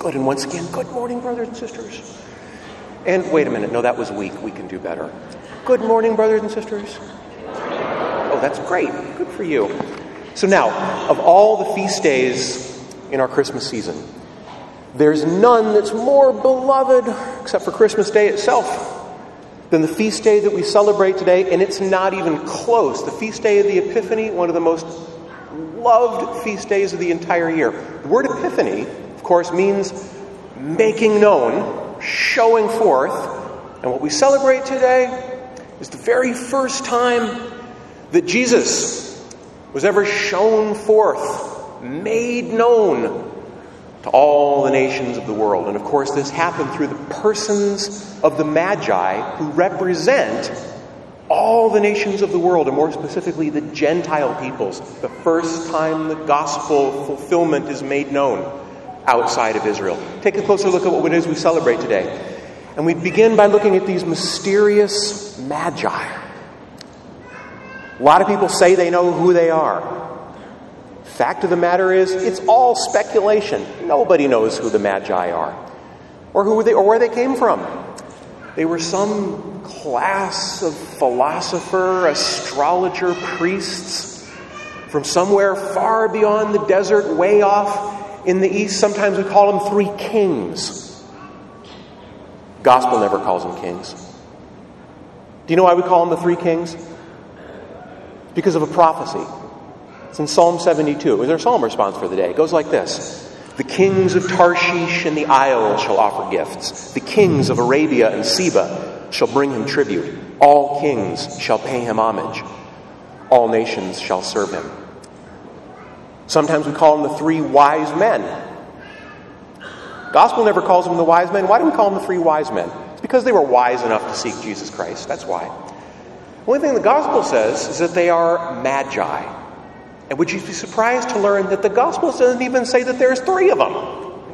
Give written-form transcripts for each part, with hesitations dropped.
Good, and once again, good morning, brothers and sisters. And wait a minute, no, that was weak. We can do better. Good morning, brothers and sisters. Oh, that's great. Good for you. So now, of all the feast days in our Christmas season, there's none that's more beloved, except for Christmas Day itself, than the feast day that we celebrate today, and it's not even close. The feast day of the Epiphany, one of the most loved feast days of the entire year. The word Epiphany, of course, means making known, showing forth, and what we celebrate today is the very first time that Jesus was ever shown forth, made known to all the nations of the world. And of course, this happened through the persons of the Magi, who represent all the nations of the world, and more specifically the Gentile peoples. The first time the gospel fulfillment is made known outside of Israel. Take a closer look at what it is we celebrate today. And we begin by looking at these mysterious Magi. A lot of people say they know who they are. Fact of the matter is, it's all speculation. Nobody knows who the Magi are, or where they came from. They were some class of philosopher, astrologer, priests from somewhere far beyond the desert, way off in the east. Sometimes we call them three kings. Gospel never calls them kings. Do you know why we call them the three kings? Because of a prophecy. It's in Psalm 72. It was our psalm response for the day. It goes like this. The kings of Tarshish and the Isle shall offer gifts. The kings of Arabia and Seba shall bring him tribute. All kings shall pay him homage. All nations shall serve him. Sometimes we call them the three wise men. Gospel never calls them the wise men. Why do we call them the three wise men? It's because they were wise enough to seek Jesus Christ. That's why. The only thing the gospel says is that they are magi. And would you be surprised to learn that the gospel doesn't even say that there's three of them?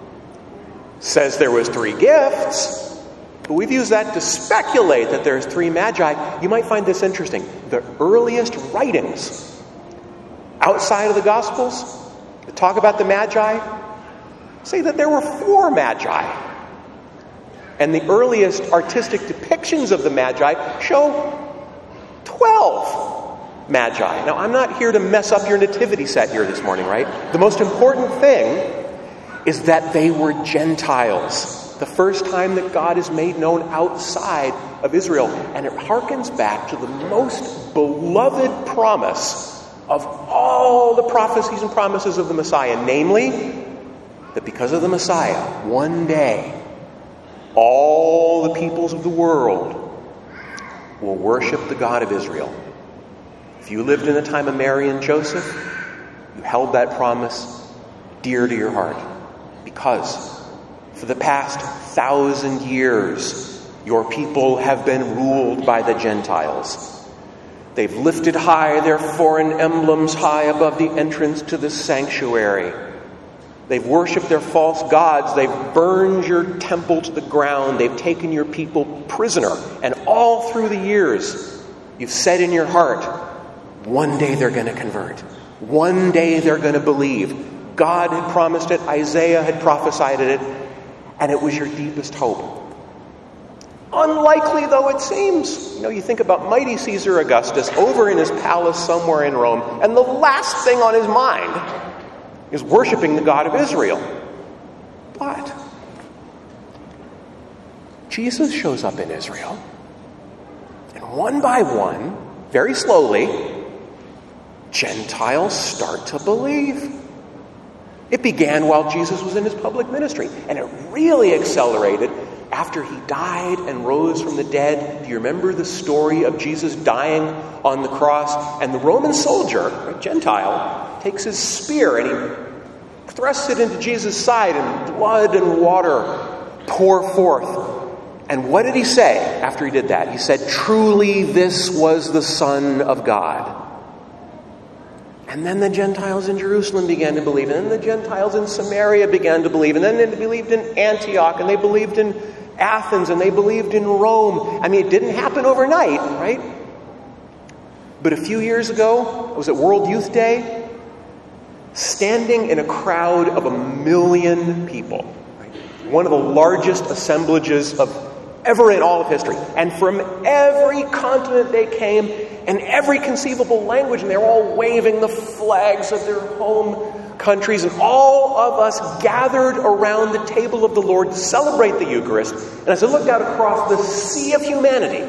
It says there was three gifts, but we've used that to speculate that there's three magi. You might find this interesting. The earliest writings outside of the gospels that talk about the magi say that there were four magi. And the earliest artistic depictions of the magi show 12 magi. Now, I'm not here to mess up your nativity set here this morning, right? The most important thing is that they were Gentiles. The first time that God is made known outside of Israel. And it harkens back to the most beloved promise of all the prophecies and promises of the Messiah. Namely, that because of the Messiah, one day, all the peoples of the world will worship the God of Israel. If you lived in the time of Mary and Joseph, you held that promise dear to your heart. Because for the past 1,000 years, your people have been ruled by the Gentiles. They've lifted high their foreign emblems high above the entrance to the sanctuary. They've worshipped their false gods. They've burned your temple to the ground. They've taken your people prisoner. And all through the years, you've said in your heart, one day they're going to convert. One day they're going to believe. God had promised it. Isaiah had prophesied it. And it was your deepest hope. Unlikely though it seems. You think about mighty Caesar Augustus over in his palace somewhere in Rome. And the last thing on his mind is worshiping the God of Israel. But Jesus shows up in Israel. And one by one, very slowly, Gentiles start to believe. It began while Jesus was in his public ministry. And it really accelerated after he died and rose from the dead. Do you remember the story of Jesus dying on the cross? And the Roman soldier, a Gentile, takes his spear and he thrusts it into Jesus' side, and blood and water pour forth. And what did he say after he did that? He said, "Truly this was the Son of God." And then the Gentiles in Jerusalem began to believe. And then the Gentiles in Samaria began to believe. And then they believed in Antioch. And they believed in Athens. And they believed in Rome. I mean, it didn't happen overnight, right? But a few years ago, it was at World Youth Day, standing in a crowd of 1 million people, right? one of the largest assemblages of ever in all of history. And from every continent they came, and every conceivable language, and they were all waving the flags of their home countries, and all of us gathered around the table of the Lord to celebrate the Eucharist. And as I looked out across the sea of humanity,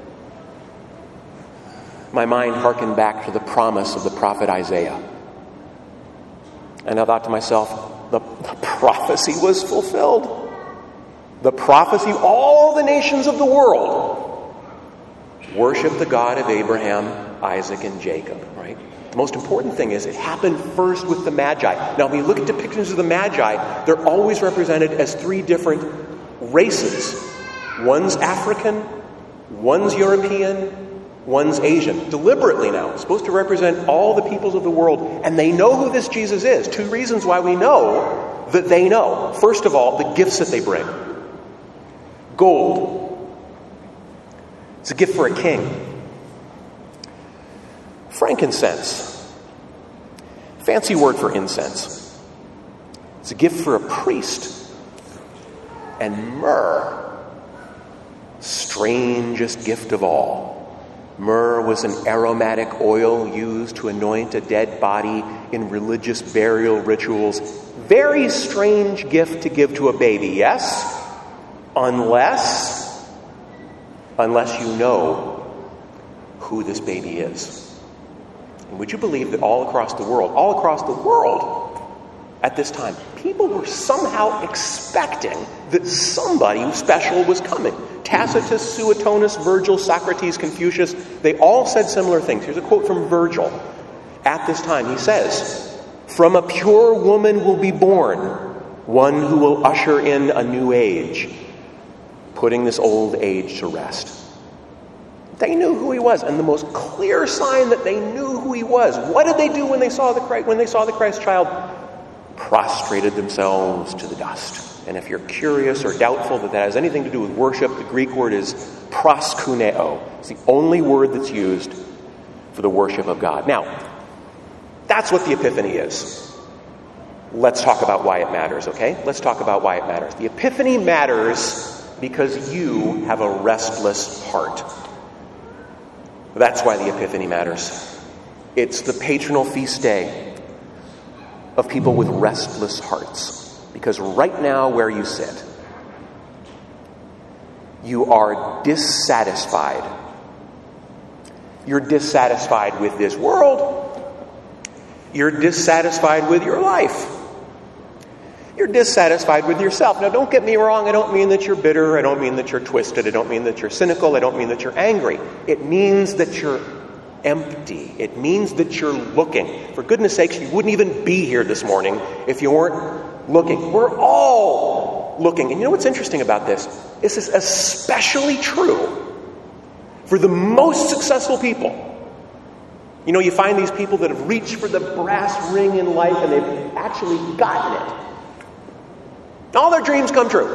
my mind hearkened back to the promise of the prophet Isaiah. And I thought to myself, the prophecy was fulfilled. The prophecy, all the nations of the world worship the God of Abraham, Isaac, and Jacob, right? The most important thing is it happened first with the Magi. Now, when you look at depictions of the Magi, they're always represented as three different races. One's African, one's European, one's Asian. Deliberately now. It's supposed to represent all the peoples of the world. And they know who this Jesus is. Two reasons why we know that they know. First of all, the gifts that they bring. Gold. It's a gift for a king. Frankincense. Fancy word for incense. It's a gift for a priest. And myrrh. Strangest gift of all. Myrrh was an aromatic oil used to anoint a dead body in religious burial rituals. Very strange gift to give to a baby, yes? Unless you know who this baby is. And would you believe that all across the world, at this time, people were somehow expecting that somebody special was coming. Tacitus, Suetonius, Virgil, Socrates, Confucius, they all said similar things. Here's a quote from Virgil. At this time, he says, "From a pure woman will be born one who will usher in a new age, putting this old age to rest." They knew who he was, and the most clear sign that they knew who he was. What did they do when they saw the Christ child? Prostrated themselves to the dust. And if you're curious or doubtful that has anything to do with worship, the Greek word is proskuneo. It's the only word that's used for the worship of God. Now, that's what the Epiphany is. Let's talk about why it matters, okay? Let's talk about why it matters. The Epiphany matters because you have a restless heart. That's why the Epiphany matters. It's the patronal feast day of people with restless hearts. Because right now, where you sit, you are dissatisfied. You're dissatisfied with this world. You're dissatisfied with your life. You're dissatisfied with yourself. Now, don't get me wrong. I don't mean that you're bitter. I don't mean that you're twisted. I don't mean that you're cynical. I don't mean that you're angry. It means that you're empty. It means that you're looking. For goodness sakes, you wouldn't even be here this morning if you weren't looking. We're all looking. And you know what's interesting about this? This is especially true for the most successful people. You know, you find these people that have reached for the brass ring in life and they've actually gotten it. All their dreams come true.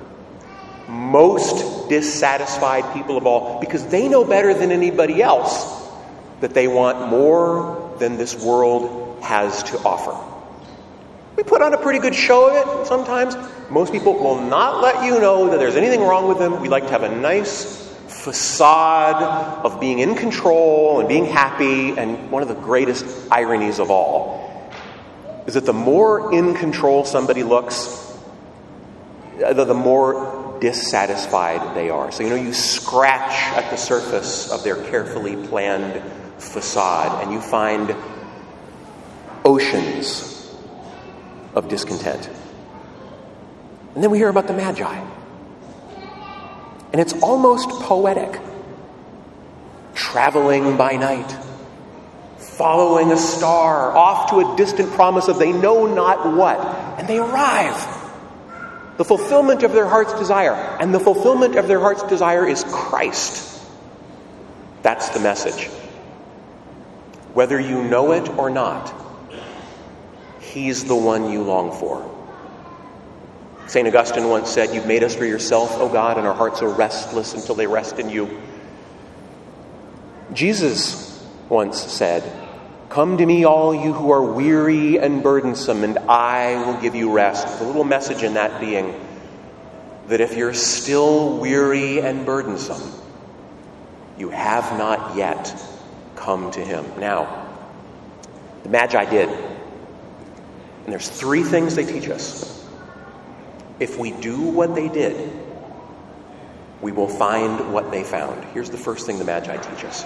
Most dissatisfied people of all, because they know better than anybody else that they want more than this world has to offer. We put on a pretty good show of it sometimes. Most people will not let you know that there's anything wrong with them. We like to have a nice facade of being in control and being happy. And one of the greatest ironies of all is that the more in control somebody looks, the more dissatisfied they are. So, you scratch at the surface of their carefully planned facade and you find oceans of discontent. And then we hear about the Magi. And it's almost poetic. Traveling by night, following a star, off to a distant promise of they know not what. And they arrive. The fulfillment of their heart's desire. And the fulfillment of their heart's desire is Christ. That's the message. Whether you know it or not, He's the one you long for. St. Augustine once said, "You've made us for yourself, O God, and our hearts are restless until they rest in you." Jesus once said, "Come to me, all you who are weary and burdensome, and I will give you rest." The little message in that being, that if you're still weary and burdensome, you have not yet come to him. Now, the Magi did. And there's 3 things they teach us. If we do what they did, we will find what they found. Here's the first thing the Magi teach us.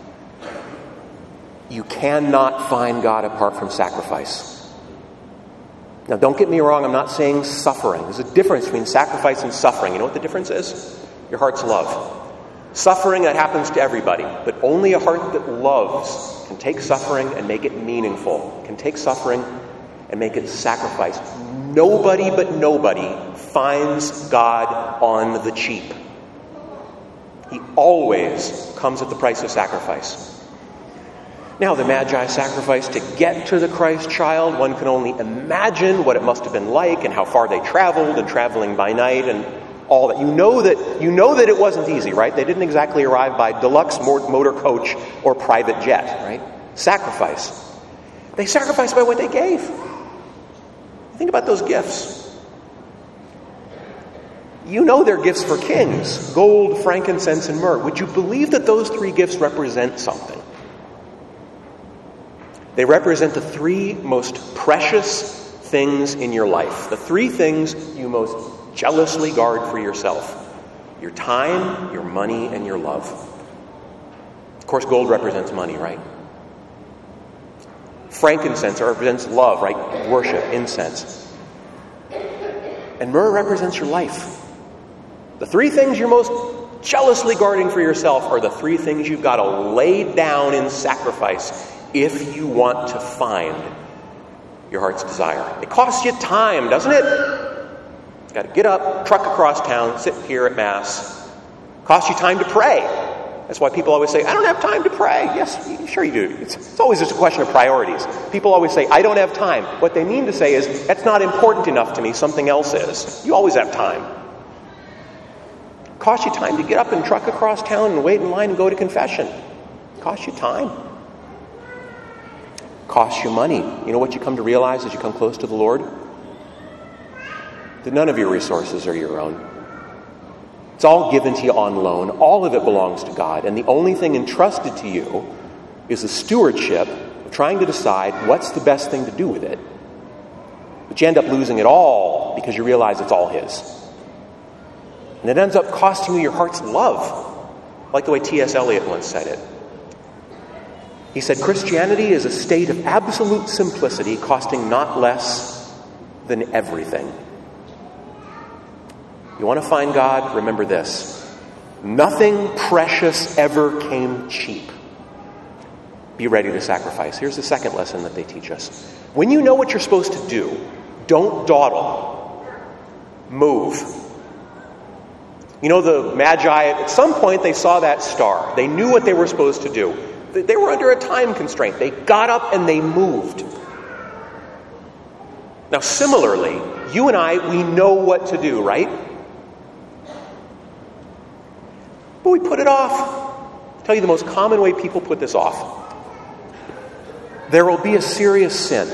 You cannot find God apart from sacrifice. Now, don't get me wrong, I'm not saying suffering. There's a difference between sacrifice and suffering. You know what the difference is? Your heart's love. Suffering, that happens to everybody, but only a heart that loves can take suffering and make it meaningful, can take suffering and make it sacrifice. Nobody but nobody finds God on the cheap. He always comes at the price of sacrifice. Now, the Magi sacrificed to get to the Christ child. One can only imagine what it must have been like and how far they traveled, and traveling by night and all that. You know that it wasn't easy, right? They didn't exactly arrive by deluxe motor coach or private jet, right? Sacrifice. They sacrificed by what they gave. Think about those gifts. You know they're gifts for kings: gold, frankincense, and myrrh. Would you believe that those 3 gifts represent something? They represent the 3 most precious things in your life. The 3 things you most jealously guard for yourself: your time, your money, and your love. Of course, gold represents money, right? Frankincense represents love, right? Worship, incense. And myrrh represents your life. The 3 things you're most jealously guarding for yourself are the 3 things you've got to lay down in sacrifice if you want to find your heart's desire. It costs you time, doesn't it? You've got to get up, truck across town, sit here at Mass. It costs you time to pray. That's why people always say, I don't have time to pray. Yes, sure you do. It's always just a question of priorities. People always say, I don't have time. What they mean to say is, that's not important enough to me, something else is. You always have time. It costs you time to get up and truck across town and wait in line and go to confession. It costs you time. It costs you money. You know what you come to realize as you come close to the Lord? That none of your resources are your own. It's all given to you on loan. All of it belongs to God. And the only thing entrusted to you is the stewardship of trying to decide what's the best thing to do with it. But you end up losing it all because you realize it's all His. And it ends up costing you your heart's love. Like the way T.S. Eliot once said it. He said, Christianity is a state of absolute simplicity costing not less than everything. You want to find God? Remember this. Nothing precious ever came cheap. Be ready to sacrifice. Here's the second lesson that they teach us. When you know what you're supposed to do, don't dawdle. Move. You know, the Magi, at some point they saw that star. They knew what they were supposed to do. They were under a time constraint. They got up and they moved. Now, similarly, you and I, we know what to do, right? But we put it off. I'll tell you the most common way people put this off. There will be a serious sin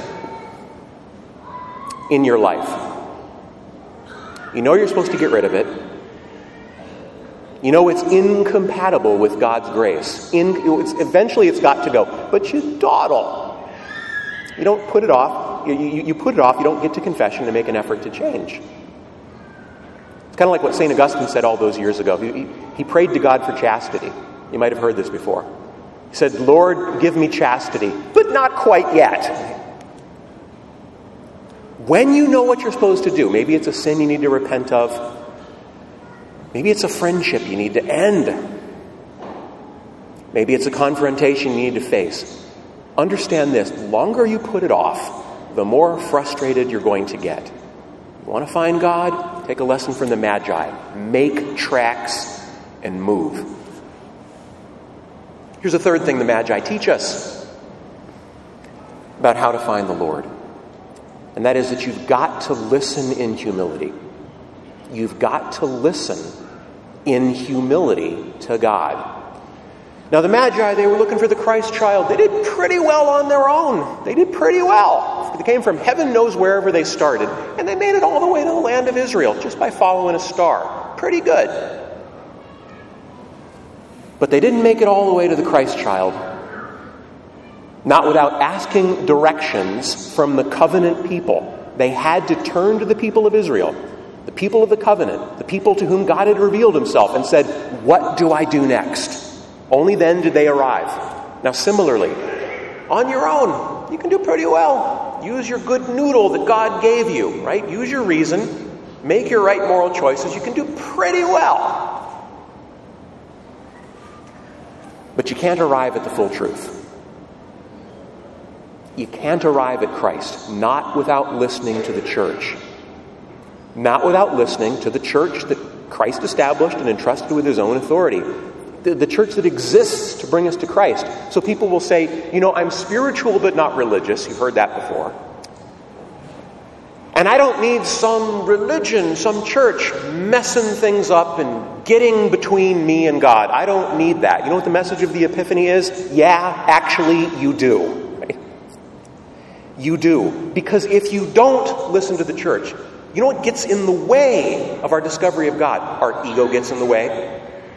in your life. You know you're supposed to get rid of it. You know it's incompatible with God's grace. Eventually it's got to go. But you dawdle. You don't put it off. You put it off. You don't get to confession to make an effort to change. It's kind of like what St. Augustine said all those years ago. He prayed to God for chastity. You might have heard this before. He said, Lord, give me chastity, but not quite yet. When you know what you're supposed to do, maybe it's a sin you need to repent of. Maybe it's a friendship you need to end. Maybe it's a confrontation you need to face. Understand this. The longer you put it off, the more frustrated you're going to get. You want to find God? Take a lesson from the Magi. Make tracks and move. Here's a third thing the Magi teach us about how to find the Lord. And that is that you've got to listen in humility. You've got to listen in humility to God. Now the Magi, they were looking for the Christ child. They did pretty well on their own. They did pretty well. off. They came from heaven knows wherever they started, and they made it all the way to the land of Israel just by following a star. Pretty good. But they didn't make it all the way to the Christ child, not without asking directions from the covenant people. They had to turn to the people of Israel, the people of the covenant, the people to whom God had revealed himself, and said, "What do I do next?" Only then did they arrive. Now similarly, on your own, you can do pretty well. Use your good noodle that God gave you, right? Use your reason. Make your right moral choices. You can do pretty well. But you can't arrive at the full truth. You can't arrive at Christ, not without listening to the church. Not without listening to the church that Christ established and entrusted with his own authority. The church that exists to bring us to Christ. So people will say, I'm spiritual but not religious. You've heard that before. And I don't need some religion, some church messing things up and getting between me and God. I don't need that. You know what the message of the Epiphany is? Yeah, actually you do. Right? You do. Because if you don't listen to the church, you know what gets in the way of our discovery of God? Our ego gets in the way.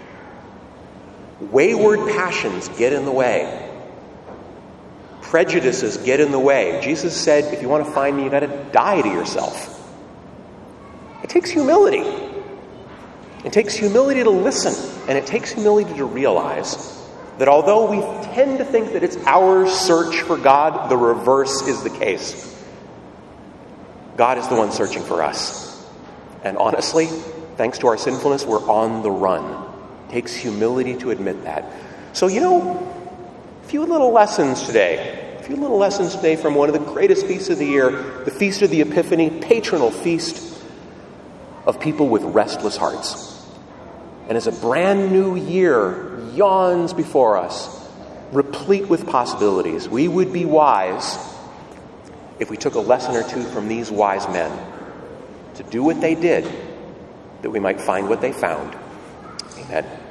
Wayward passions get in the way. Prejudices get in the way. Jesus said, if you want to find me, you've got to die to yourself. It takes humility. It takes humility to listen. And it takes humility to realize that although we tend to think that it's our search for God, the reverse is the case. God is the one searching for us. And honestly, thanks to our sinfulness, we're on the run. It takes humility to admit that. So, a few little lessons today. A few little lessons today from one of the greatest feasts of the year, the Feast of the Epiphany, patronal feast of people with restless hearts. And as a brand new year yawns before us, replete with possibilities, we would be wise if we took a lesson or two from these wise men to do what they did, that we might find what they found. Amen.